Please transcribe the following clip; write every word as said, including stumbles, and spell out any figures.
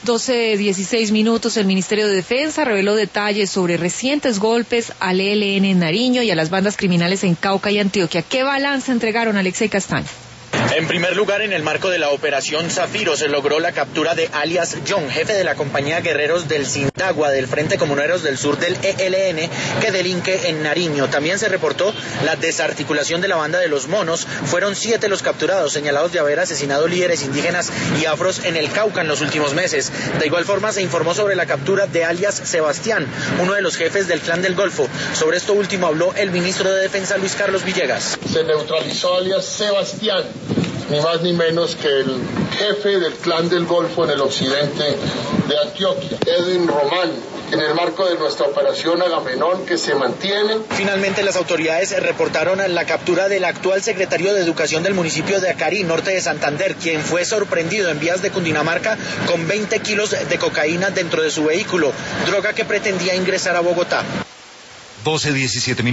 doce dieciséis minutos, el Ministerio de Defensa reveló detalles sobre recientes golpes al E L N en Nariño y a las bandas criminales en Cauca y Antioquia. ¿Qué balance entregaron, Alexei Castaño? En primer lugar, en el marco de la operación Zafiro se logró la captura de alias John, jefe de la compañía Guerreros del Sintagua del Frente Comuneros del Sur del E L N, que delinque en Nariño. También se reportó la desarticulación de la banda de los Monos. Fueron siete los capturados, señalados de haber asesinado líderes indígenas y afros en el Cauca en los últimos meses. De igual forma, se informó sobre la captura de alias Sebastián, uno de los jefes del Clan del Golfo. Sobre esto último habló el ministro de Defensa, Luis Carlos Villegas. Se neutralizó alias Sebastián, ni más ni menos que el jefe del Clan del Golfo en el occidente de Antioquia, Edwin Román, en el marco de nuestra operación Agamenón, que se mantiene. Finalmente, las autoridades reportaron la captura del actual secretario de Educación del municipio de Acarí, norte de Santander, quien fue sorprendido en vías de Cundinamarca con veinte kilos de cocaína dentro de su vehículo, droga que pretendía ingresar a Bogotá. doce diecisiete